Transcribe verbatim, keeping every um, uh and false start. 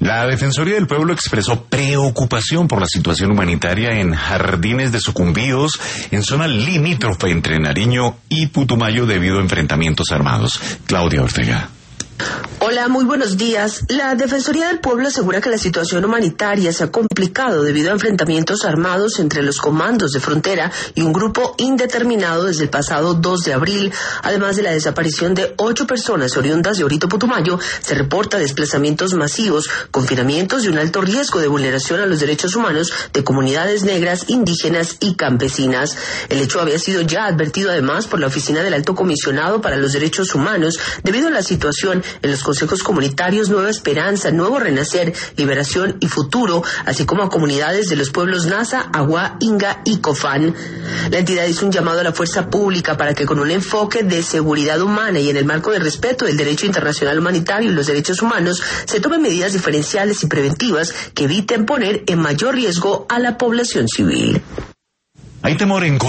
La Defensoría del Pueblo expresó preocupación por la situación humanitaria en Jardines de Sucumbíos, en zona limítrofe entre Nariño y Putumayo debido a enfrentamientos armados. Claudia Ortega. Hola, muy buenos días. La Defensoría del Pueblo asegura que la situación humanitaria se ha complicado debido a enfrentamientos armados entre los comandos de frontera y un grupo indeterminado desde el pasado dos de abril. Además de la desaparición de ocho personas oriundas de Orito Putumayo, se reporta desplazamientos masivos, confinamientos y un alto riesgo de vulneración a los derechos humanos de comunidades negras, indígenas y campesinas. El hecho había sido ya advertido además por la Oficina del Alto Comisionado para los Derechos Humanos debido a la situación en los consejos comunitarios Nueva Esperanza, Nuevo Renacer, Liberación y Futuro, así como a comunidades de los pueblos Nasa, Agua, Inga y Cofán. La entidad hizo un llamado a la fuerza pública para que con un enfoque de seguridad humana y en el marco de respeto del derecho internacional humanitario y los derechos humanos, se tomen medidas diferenciales y preventivas que eviten poner en mayor riesgo a la población civil. Hay temor en